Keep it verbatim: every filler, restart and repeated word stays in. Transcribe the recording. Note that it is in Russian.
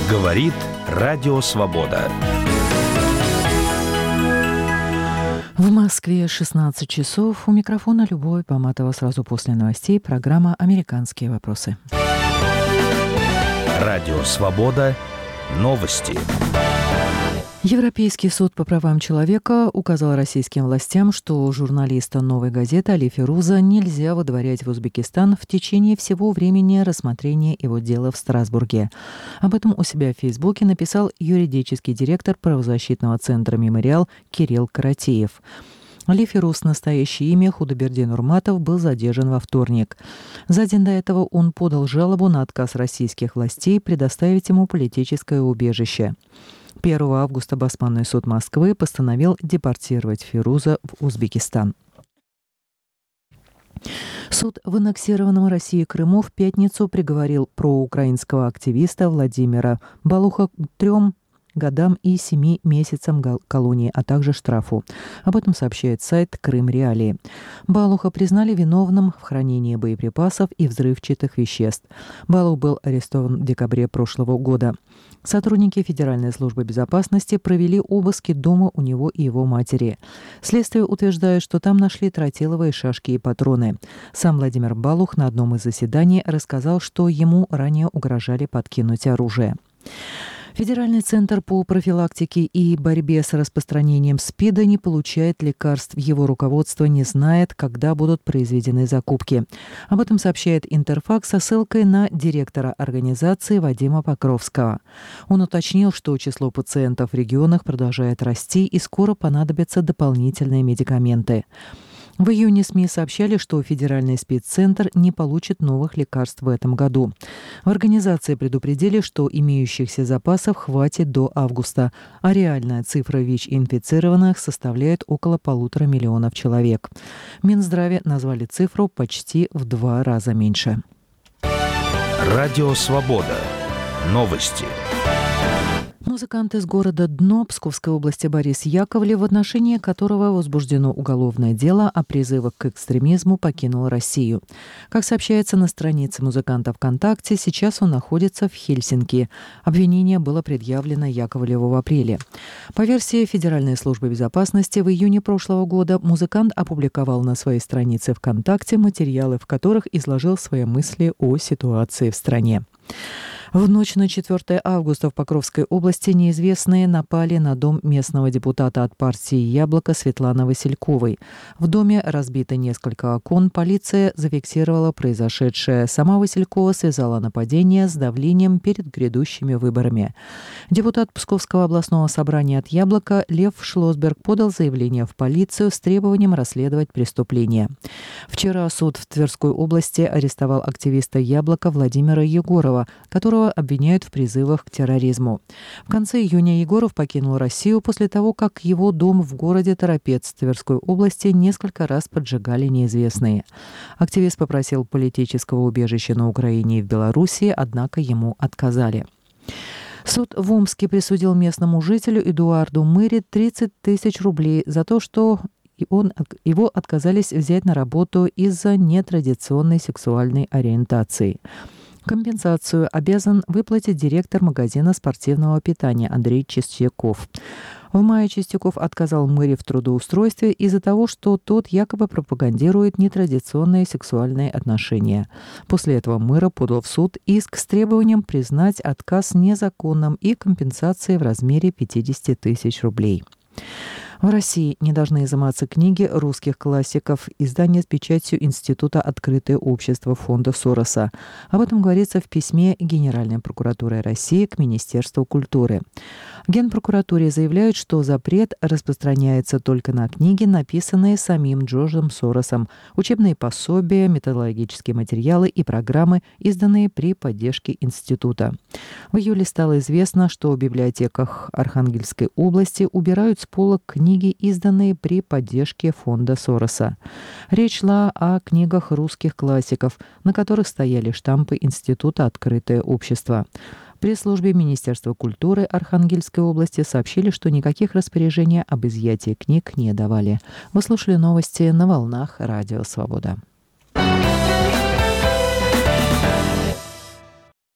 Говорит Радио Свобода. В Москве шестнадцать часов. У микрофона Любовь Поматова. Сразу после новостей программа «Американские вопросы». Радио Свобода. Новости. Европейский суд по правам человека указал российским властям, что журналиста «Новой газеты» Али Фируза нельзя выдворять в Узбекистан в течение всего времени рассмотрения его дела в Страсбурге. Об этом у себя в Фейсбуке написал юридический директор правозащитного центра «Мемориал» Кирилл Каратеев. Али Фируз, настоящее имя Худайбердин Нурматов, был задержан во вторник. За день до этого он подал жалобу на отказ российских властей предоставить ему политическое убежище. первого августа Басманный суд Москвы постановил депортировать Фируза в Узбекистан. Суд в аннексированном Россией Крыму в пятницу приговорил проукраинского активиста Владимира Балуха к трем годам и семи месяцам колонии, а также штрафу. Об этом сообщает сайт «Крым Реалии». Балуха признали виновным в хранении боеприпасов и взрывчатых веществ. Балух был арестован в декабре прошлого года. Сотрудники Федеральной службы безопасности провели обыски дома у него и его матери. Следствие утверждает, что там нашли тротиловые шашки и патроны. Сам Владимир Балух на одном из заседаний рассказал, что ему ранее угрожали подкинуть оружие. Федеральный центр по профилактике и борьбе с распространением СПИДа не получает лекарств. Его руководство не знает, когда будут произведены закупки. Об этом сообщает Интерфакс со ссылкой на директора организации Вадима Покровского. Он уточнил, что число пациентов в регионах продолжает расти и скоро понадобятся дополнительные медикаменты. В июне СМИ сообщали, что Федеральный спеццентр не получит новых лекарств в этом году. В организации предупредили, что имеющихся запасов хватит до августа, а реальная цифра ВИЧ-инфицированных составляет около полутора миллионов человек. Минздраве назвали цифру почти в два раза меньше. Радио Свобода. Новости. Музыкант из города Дно Псковской области Борис Яковлев, в отношении которого возбуждено уголовное дело о призывах к экстремизму, покинул Россию. Как сообщается на странице музыканта ВКонтакте, сейчас он находится в Хельсинки. Обвинение было предъявлено Яковлеву в апреле. По версии Федеральной службы безопасности, в июне прошлого года музыкант опубликовал на своей странице ВКонтакте материалы, в которых изложил свои мысли о ситуации в стране. В ночь на четвёртое августа в Покровской области неизвестные напали на дом местного депутата от партии «Яблоко» Светланы Васильковой. В доме разбито несколько окон. Полиция зафиксировала произошедшее. Сама Василькова связала нападение с давлением перед грядущими выборами. Депутат Псковского областного собрания от «Яблока» Лев Шлосберг подал заявление в полицию с требованием расследовать преступление. Вчера суд в Тверской области арестовал активиста «Яблока» Владимира Егорова, которого обвиняют в призывах к терроризму. В конце июня Егоров покинул Россию после того, как его дом в городе Торопец Тверской области несколько раз поджигали неизвестные. Активист попросил политического убежища на Украине и в Белоруссии, однако ему отказали. Суд в Омске присудил местному жителю Эдуарду Мэри тридцать тысяч рублей за то, что И он, его отказались взять на работу из-за нетрадиционной сексуальной ориентации. Компенсацию обязан выплатить директор магазина спортивного питания Андрей Чистяков. В мае Чистяков отказал Мэри в трудоустройстве из-за того, что тот якобы пропагандирует нетрадиционные сексуальные отношения. После этого Мэра подал в суд иск с требованием признать отказ незаконным и компенсации в размере пятьдесят тысяч рублей. В России не должны изыматься книги русских классиков. Издание с печатью Института «Открытое общество» фонда Сороса. Об этом говорится в письме Генеральной прокуратуры России к Министерству культуры. В Генпрокуратуре заявляют, что запрет распространяется только на книги, написанные самим Джорджем Соросом, учебные пособия, методологические материалы и программы, изданные при поддержке института. В июле стало известно, что в библиотеках Архангельской области убирают с полок книги, изданные при поддержке фонда Сороса. Речь шла о книгах русских классиков, на которых стояли штампы Института «Открытое общество». В пресс-службе Министерства культуры Архангельской области сообщили, что никаких распоряжений об изъятии книг не давали. Вы слушали новости на волнах Радио Свобода.